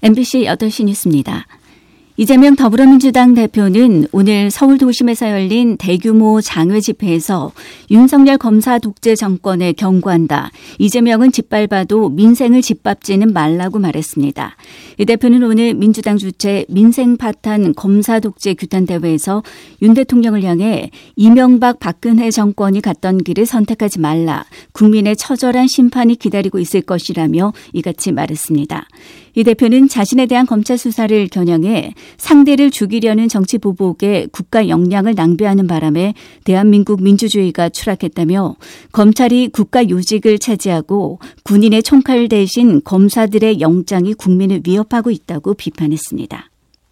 MBC 8시 뉴스입니다. 이재명 더불어민주당 대표는 오늘 서울 도심에서 열린 대규모 장외 집회에서 윤석열 검사 독재 정권에 경고한다. 이재명은 짓밟아도 민생을 짓밟지는 말라고 말했습니다. 이 대표는 오늘 민주당 주최 민생 파탄 검사 독재 규탄 대회에서 윤 대통령을 향해 이명박 박근혜 정권이 갔던 길을 선택하지 말라. 국민의 처절한 심판이 기다리고 있을 것이라며 이같이 말했습니다. 이 대표는 자신에 대한 검찰 수사를 겨냥해 상대를 죽이려는 정치 보복에 국가 역량을 낭비하는 바람에 대한민국 민주주의가 추락했다며 검찰이 국가 요직을 차지하고 군인의 총칼 대신 검사들의 영장이 국민을 위협하고 있다고 비판했습니다.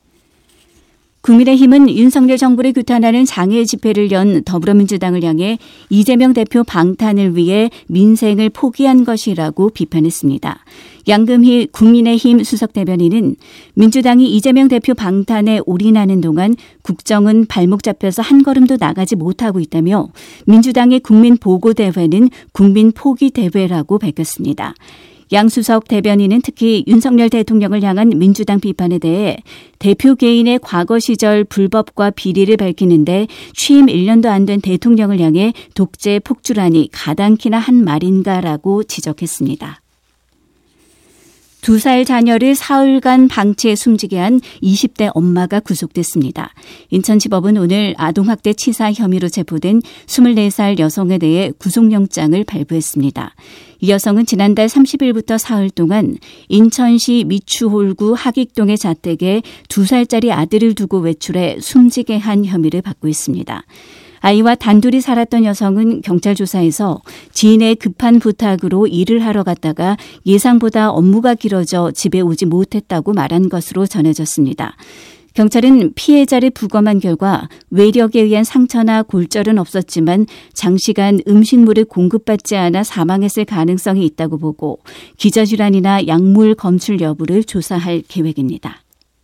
국민의힘은 윤석열 정부를 규탄하는 장외 집회를 연 더불어민주당을 향해 이재명 대표 방탄을 위해 민생을 포기한 것이라고 비판했습니다. 양금희 국민의힘 수석대변인은 민주당이 이재명 대표 방탄에 올인하는 동안 국정은 발목 잡혀서 한 걸음도 나가지 못하고 있다며 민주당의 국민보고대회는 국민포기대회라고 밝혔습니다. 양 수석 대변인은 특히 윤석열 대통령을 향한 민주당 비판에 대해 대표 개인의 과거 시절 불법과 비리를 밝히는데 취임 1년도 안 된 대통령을 향해 독재 폭주라니 가당키나 한 말인가라고 지적했습니다. 2살 자녀를 사흘간 방치해 숨지게 한 20대 엄마가 구속됐습니다. 인천지법은 오늘 아동학대 치사 혐의로 체포된 24살 여성에 대해 구속영장을 발부했습니다. 이 여성은 지난달 30일부터 사흘 동안 인천시 미추홀구 하익동의 자택에 2살짜리 아들을 두고 외출해 숨지게 한 혐의를 받고 있습니다. 아이와 단둘이 살았던 여성은 경찰 조사에서 지인의 급한 부탁으로 일을 하러 갔다가 예상보다 업무가 길어져 집에 오지 못했다고 말한 것으로 전해졌습니다. 경찰은 피해자를 부검한 결과 외력에 의한 상처나 골절은 없었지만 장시간 음식물을 공급받지 않아 사망했을 가능성이 있다고 보고 기저질환이나 약물 검출 여부를 조사할 계획입니다.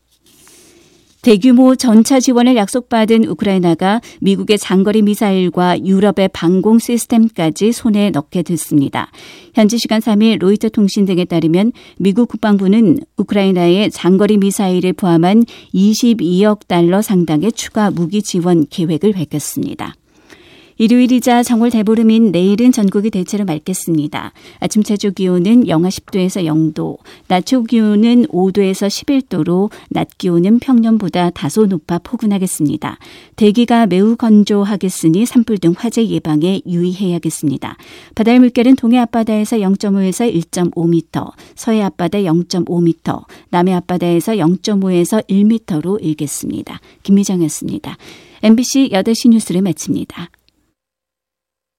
대규모 전차 지원을 약속받은 우크라이나가 미국의 장거리 미사일과 유럽의 방공 시스템까지 손에 넣게 됐습니다. 현지 시간 3일 로이터 통신 등에 따르면 미국 국방부는 우크라이나의 장거리 미사일을 포함한 22억 달러 상당의 추가 무기 지원 계획을 밝혔습니다. 일요일이자 정월 대보름인 내일은 전국이 대체로 맑겠습니다. 아침 최저 기온은 영하 10도에서 0도, 낮 최고 기온은 5도에서 11도로 낮 기온은 평년보다 다소 높아 포근하겠습니다. 대기가 매우 건조하겠으니 산불 등 화재 예방에 유의해야겠습니다. 바다의 물결은 동해 앞바다에서 0.5에서 1.5m, 서해 앞바다 0.5m, 남해 앞바다에서 0.5에서 1m로 일겠습니다. 김미정이었습니다. MBC 8시 뉴스를 마칩니다.